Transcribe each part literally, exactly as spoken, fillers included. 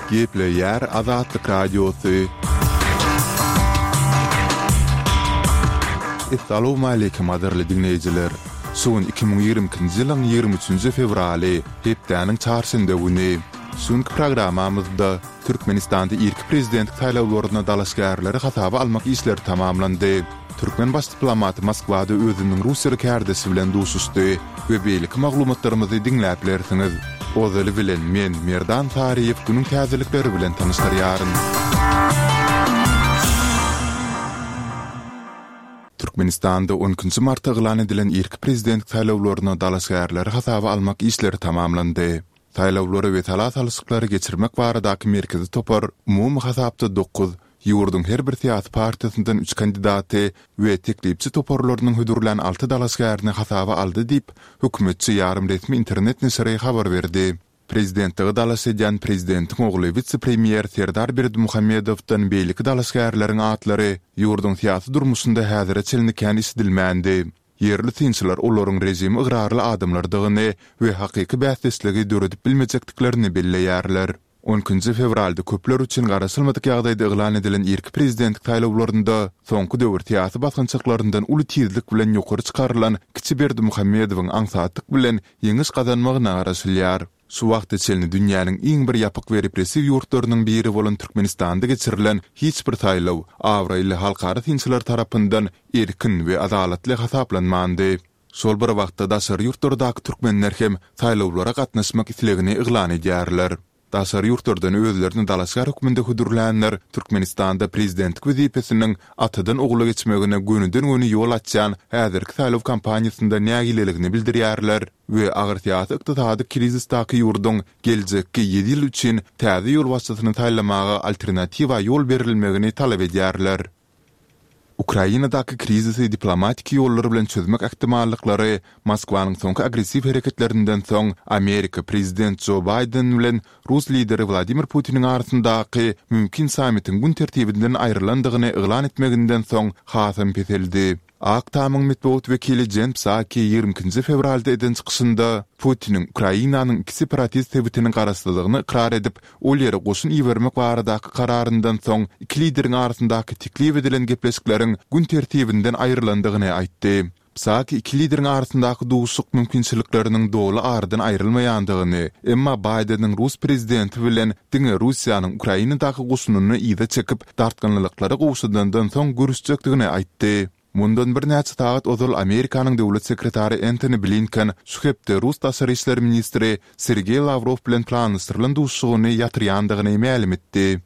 Geple yer Azatlık Radyosu. Assalamu alaykum adarly dinleyijiler. Son iki bin ýigrimkinji ýylyň ýigirmi üçünji fevraly hepdeniň çarşynda güni. Sunky programamyzda Türkmenistanda ilk prezident saýlawlaryna dalaşgärleri hasaby almak işleri tamamlandy. Türkmen baş diplomaty Moskwada özüniň Russiýa kärdesi bilen duşuşdy we beýlik maglumatlarymyzy dinläp bilersiňiz. Ozaly bilen men Merdan Tariýew günüň täzelikleri bilen tanışdyrýaryn. Türkmenistanda onuncu martda elan edilen ilk prezident saýlawlaryna dalaşgärleri hasaby almak işleri tamamlandy. Saýlawlary we talat alysıklary geçirmek baradaky merkezi topar umumy hasapda dokuz, ýurdun her bir siýasy partisinden üç kandidaty we teklipçi toparlarynyň hödürlen alty dalaşgärini hasaby aldy diýip hökümetçi ýarym resmi internet näşri habar berdi. Prezidentligi dalaşy edýän prezidentiň ogly vice-premier Serdar Berdimuhamedowdan beýlik dalaşgärleriň atlary ýurdun siýasy durmuşynda häzire çelnikän isdilmändi. Yerli tinçiler olaryň rejimi ıgrarly adamlardygyny we hakyky bäsdesligi döredip bilmejekdiklerini belleýärler. onuncu fevralda köpler üçin garaşylmadyk ýagdaýda elan edilen ilk prezident saýlawlarynda soňky döwür siýasy basgynçyklaryndan uly tizlik bilen ýokary çykarylan Kiçi Berdimuhamedowyň aňsatlyk bilen ýeňiş gazanmagyna garaşylýar. Şu wagt içinde dünýäniň iň bir ýapyk we repressiw ýurtlarynyň biri bolan Türkmenistanda geçirilen hiç bir saýlaw awraýly halkara tinçiler tarapyndan erkin we adalatly hasaplanmandy. Şol bir wagtda daşary ýurtlardaky türkmenler hem saýlawlara gatnaşmak islegini eglan edýärler. Daşary ýurtlardan özlerini dalaşgar höküminde hödürlänler Türkmenistanda prezidentlik wezipesiniň atydan ogula geçmegine gönüden göni ýol açýan häzirki saýlaw kampaniýasynda nägileligini bildirýärler we agyr siýasy ykdysady krizisdaky ýurdun geljekki ýedi ýyl üçin täze ýol başçysyny taýlamaga alternatiwa ýol berilmegini talap edýärler. Ukrainadaky krizisi diplomatik ýollar bilen çözmek ähtimallyklary Moskwanyň soňky agressiw hereketlerinden soň Amerika prezident Joe Biden bilen Rus lideri Vladimir Putin'in arasyndaky mümkin samitiň gün tertibinden aýrylandygyny elan etmeginden soň hasam peseldi. Aktamyň metbuat wekili Jen Psaki ýigrimkinji fevralda eden çykyşynda Putiniň Ukrainanyň iki separatist tebitiniň garaşlygyny ikrar edip, ol ýere goşun iýermek baradaky kararyndan soň iki lideriň arasyndaky teklip edilen gepleşikleriň gün tertibinden aýrylandygyny aýtdy. Psaki iki lideriň arasyndaky duşuk mümkinçilikleriniň doly ardan aýrylmaýandygyny, emma Biden'in Rus prezidenti bilen diňe Russiýanyň Ukrainadaky goşunyny ýyda çekip dartganlyklary gowşadandan soň görüşjekdigini aýtdy. Mundan bir näçe saat ozal Amerikanyň döwlet sekretary Antony Blinken şu hepde Rus daşary işler ministri Sergey Lavrov bilen planlaşdyrylan duşugyny ýatyrýandygyny ma'lum etdi.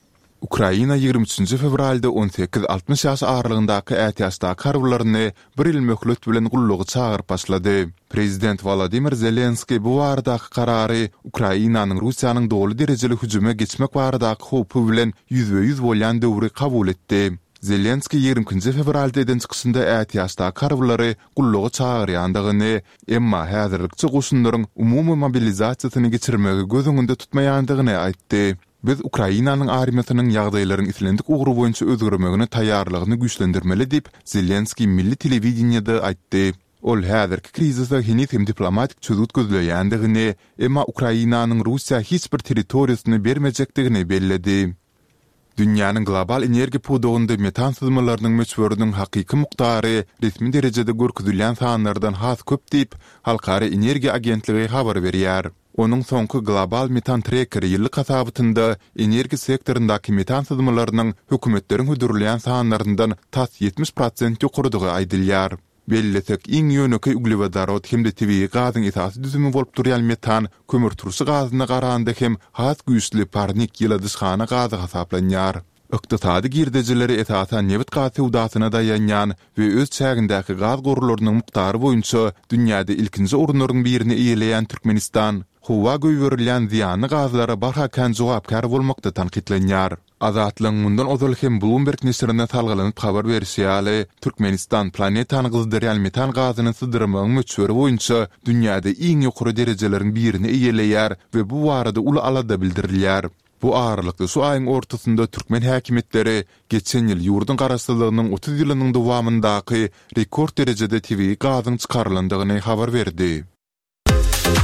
Ukraina ýigirmi üçünji fevralda on sekiz altmış ýaş aralygyndaky ätiýaşdaky harbylaryny bir ýyl möhlet bilen gullugy çagyryp başlady. Prezident Volodymyr Zelenski bu baradaky karary Ukrainanyň Russiýanyň doly derejeli hüjüme geçmek baradaky hopy bilen yüzde yüz bolýan döwri kabul etdi. Zelenski ýigrimkinji fevralda eden çykyşynda ätiýaşdaky harblary gullugy çagyrýandygyny, emma häzirlikçi goşunlaryň umumy mobilizasiýasyny geçirmegi göz öňünde tutmaýandygyny aýtdy. Biz Ukrainanyň armiýasynyň ýagdaýlaryň islendik ugry boýunça özgürmegine taýýarlygyny güýçlendirmeli diýip Zelenski milli telewizionyada aýtdy. Ol häzirki krizisde hini hem diplomatik çözüm gözleýändigini, emma Ukrainanyň Russiýa hiç bir territoriýasyny bermejekdigini belledi. Dünýäniň global energiýa pudugynda metan sızmalarının möçberiniň hakyky muktary resmi derejede görkezilýän sanlardan has köp diýip Halkara Energiýa Agentligi habar berýär. Onuň soňky global metan trackeri ýyllyk hasabatynda energiýa sektorundaky metan sızmalarının hökümetleriň hödürleýän sanlaryndan tas ýetmiş prosent ýokarydygy aýdylýar. Belletek iň ýöneki uglewodarot hemde tabii gazyň esasy düzümi bolup durýan metan kömür turşy gazyna garanda hem has güýçli parnik ýyladyşgana gazy hasaplanýar. Ykdysady girdejileri esasan neft gazy udasyna daýanýan we öz çägindäki gaz gorularynyň muktary boýunça dünýäde ilkinji orunlaryň birini eýeleýän Türkmenistan howa göýberilýän ziýanly gazlara barhakan jogapkar bolmakda tanqidlenýär. Azatlyň mundan ozal hem Bloomberg näşrine salgylanyp habar berýär. Türkmenistan planetany gyzdyrýan metan gazyny sydyrmagyň möçberi boýunça dünýäde iň ýokary derejeleriň birini eýeleýär we bu barada uly alada bildirilýär. Bu ağırlıkta şu ayın ortasında Türkmen häkimetleri geçen ýyl ýurdun garaşlygynyň otuz ýylynyň dowamyndaky rekord derejede T V gazyň çykarlandygyny habar berdi.